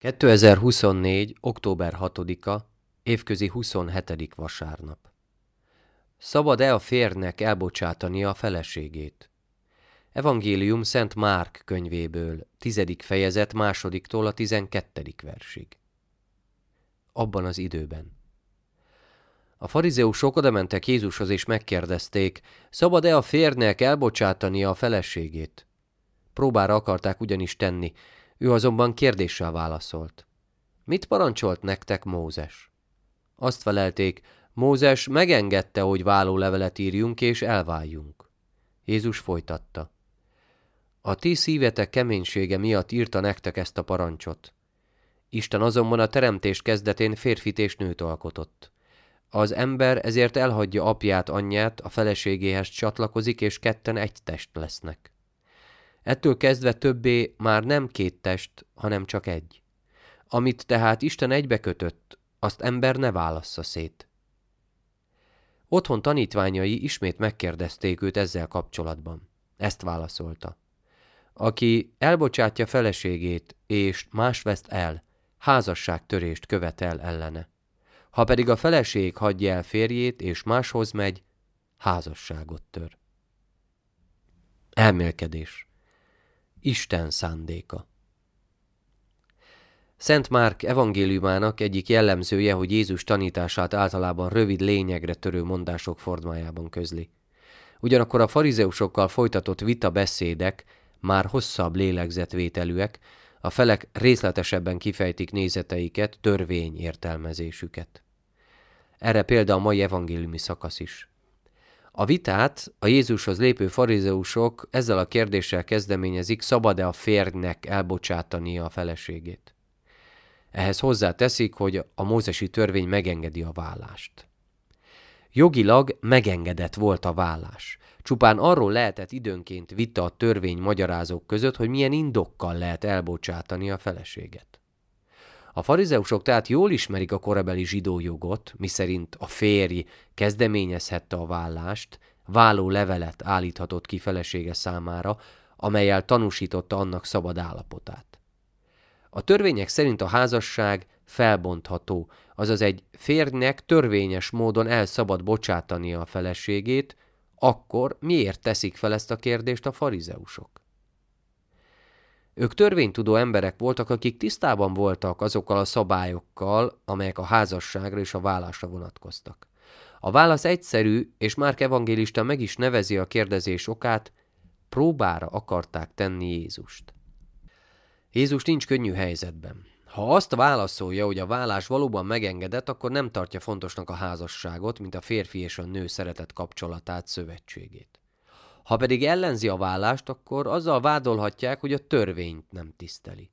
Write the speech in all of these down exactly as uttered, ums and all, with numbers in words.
kétezer-huszonnégy. október hatodika, évközi huszonhetedik vasárnap. Szabad-e a férjnek elbocsátania a feleségét? Evangélium Szent Márk könyvéből, tizedik fejezet másodiktól a tizenkettedik versig. Abban az időben. A farizeusok odamentek Jézushoz és megkérdezték, szabad-e a férjnek elbocsátania a feleségét? Próbára akarták ugyanis tenni, ő azonban kérdéssel válaszolt. Mit parancsolt nektek Mózes? Azt felelték, Mózes megengedte, hogy vállólevelet írjunk és elváljunk. Jézus folytatta. A ti szívetek keménysége miatt írta nektek ezt a parancsot. Isten azonban a teremtés kezdetén férfit és nőt alkotott. Az ember ezért elhagyja apját, anyját, a feleségéhez csatlakozik, és ketten egy test lesznek. Ettől kezdve többé már nem két test, hanem csak egy. Amit tehát Isten egybekötött, azt ember ne válassza szét. Otthon tanítványai ismét megkérdezték őt ezzel kapcsolatban. Ezt válaszolta. Aki elbocsátja feleségét, és más veszt el, házasságtörést követel ellene. Ha pedig a feleség hagyja el férjét, és máshoz megy, házasságot tör. Elmélkedés. Isten szándéka. Szent Márk evangéliumának egyik jellemzője, hogy Jézus tanítását általában rövid, lényegre törő mondások formájában közli. Ugyanakkor a farizeusokkal folytatott vita beszédek már hosszabb lélegzetvételűek, a felek részletesebben kifejtik nézeteiket, törvény értelmezésüket. Erre példa a mai evangéliumi szakasz is. A vitát a Jézushoz lépő farizeusok ezzel a kérdéssel kezdeményezik, szabad-e a férjnek elbocsátania a feleségét. Ehhez hozzáteszik, hogy a mózesi törvény megengedi a vállást. Jogilag megengedett volt a vállás. Csupán arról lehetett időnként vita a törvény magyarázók között, hogy milyen indokkal lehet elbocsátani a feleséget. A farizeusok tehát jól ismerik a korabeli zsidó jogot, miszerint a férj kezdeményezhette a vállást, válló levelet állíthatott ki felesége számára, amellyel tanúsította annak szabad állapotát. A törvények szerint a házasság felbontható, azaz egy férjnek törvényes módon el szabad bocsátania a feleségét, akkor miért teszik fel ezt a kérdést a farizeusok? Ők törvénytudó emberek voltak, akik tisztában voltak azokkal a szabályokkal, amelyek a házasságra és a vállásra vonatkoztak. A válasz egyszerű, és Márk evangélista meg is nevezi a kérdezés okát, próbára akarták tenni Jézust. Jézus nincs könnyű helyzetben. Ha azt válaszolja, hogy a vállás valóban megengedett, akkor nem tartja fontosnak a házasságot, mint a férfi és a nő szeretett kapcsolatát, szövetségét. Ha pedig ellenzi a vállást, akkor azzal vádolhatják, hogy a törvényt nem tiszteli.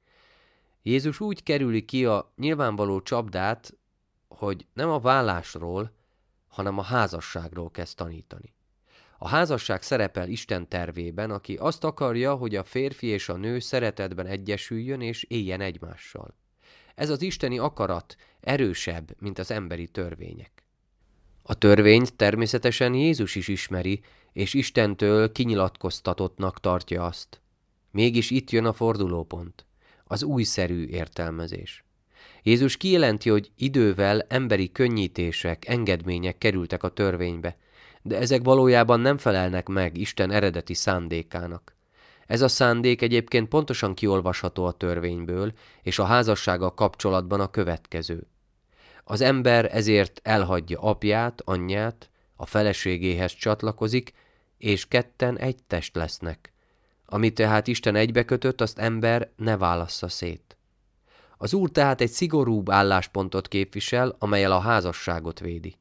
Jézus úgy kerüli ki a nyilvánvaló csapdát, hogy nem a vállásról, hanem a házasságról kezd tanítani. A házasság szerepel Isten tervében, aki azt akarja, hogy a férfi és a nő szeretetben egyesüljön és éljen egymással. Ez az isteni akarat erősebb, mint az emberi törvények. A törvényt természetesen Jézus is ismeri, és Istentől kinyilatkoztatottnak tartja azt. Mégis itt jön a fordulópont, az újszerű értelmezés. Jézus kijelenti, hogy idővel emberi könnyítések, engedmények kerültek a törvénybe, de ezek valójában nem felelnek meg Isten eredeti szándékának. Ez a szándék egyébként pontosan kiolvasható a törvényből, és a házassággal kapcsolatban a következő. Az ember ezért elhagyja apját, anyját, a feleségéhez csatlakozik, és ketten egy test lesznek. Amit tehát Isten egybekötött, azt ember ne válassza szét. Az Úr tehát egy szigorúbb álláspontot képvisel, amellyel a házasságot védi.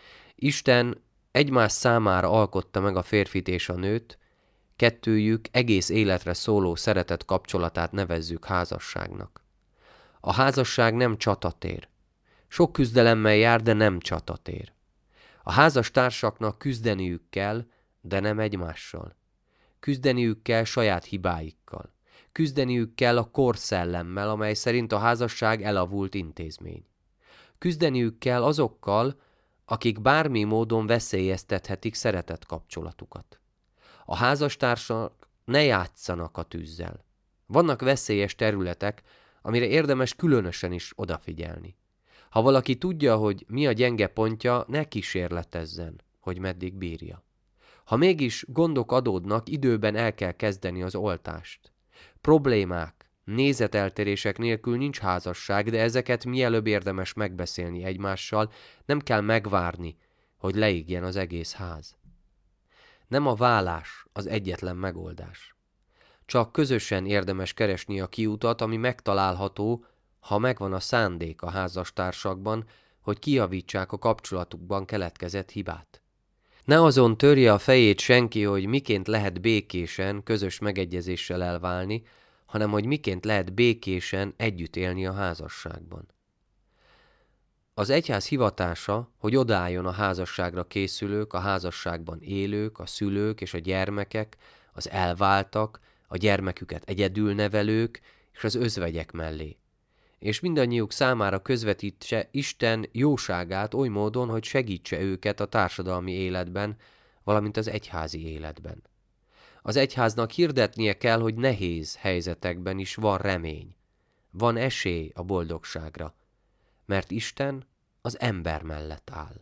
Isten egymás számára alkotta meg a férfit és a nőt, kettőjük egész életre szóló szeretet kapcsolatát nevezzük házasságnak. A házasság nem csatatér. Sok küzdelemmel jár, de nem csatatér. A házastársaknak küzdeniük kell, de nem egymással. Küzdeniük kell saját hibáikkal. Küzdeniük kell a korszellemmel, amely szerint a házasság elavult intézmény. Küzdeniük kell azokkal, akik bármi módon veszélyeztethetik szeretet kapcsolatukat. A házastársak ne játszanak a tűzzel. Vannak veszélyes területek, amire érdemes különösen is odafigyelni. Ha valaki tudja, hogy mi a gyenge pontja, ne kísérletezzen, hogy meddig bírja. Ha mégis gondok adódnak, időben el kell kezdeni az oltást. Problémák, nézeteltérések nélkül nincs házasság, de ezeket mielőbb érdemes megbeszélni egymással, nem kell megvárni, hogy leégjen az egész ház. Nem a válás az egyetlen megoldás. Csak közösen érdemes keresni a kiutat, ami megtalálható, ha megvan a szándék a házastársakban, hogy kijavítsák a kapcsolatukban keletkezett hibát. Ne azon törje a fejét senki, hogy miként lehet békésen, közös megegyezéssel elválni, hanem hogy miként lehet békésen együtt élni a házasságban. Az egyház hivatása, hogy odaálljon a házasságra készülők, a házasságban élők, a szülők és a gyermekek, az elváltak, a gyermeküket egyedül nevelők és az özvegyek mellé, és mindannyiuk számára közvetítse Isten jóságát oly módon, hogy segítse őket a társadalmi életben, valamint az egyházi életben. Az egyháznak hirdetnie kell, hogy nehéz helyzetekben is van remény, van esély a boldogságra, mert Isten az ember mellett áll.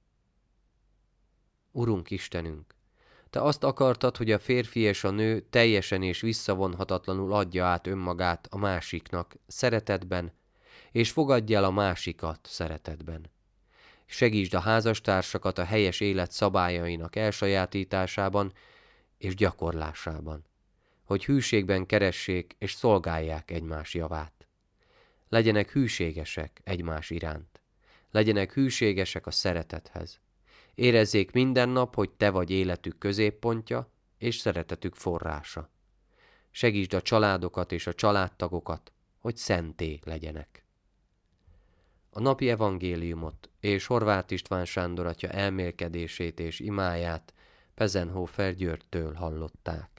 Urunk Istenünk, Te azt akartad, hogy a férfi és a nő teljesen és visszavonhatatlanul adja át önmagát a másiknak szeretetben, és fogadja el a másikat szeretetben. Segítsd a házastársakat a helyes élet szabályainak elsajátításában és gyakorlásában, hogy hűségben keressék és szolgálják egymás javát. Legyenek hűségesek egymás iránt, legyenek hűségesek a szeretethez. Érezzék minden nap, hogy Te vagy életük középpontja és szeretetük forrása. Segítsd a családokat és a családtagokat, hogy szenté legyenek. A napi evangéliumot és Horváth István Sándor atya elmélkedését és imáját Pezenhofer Györgytől hallották.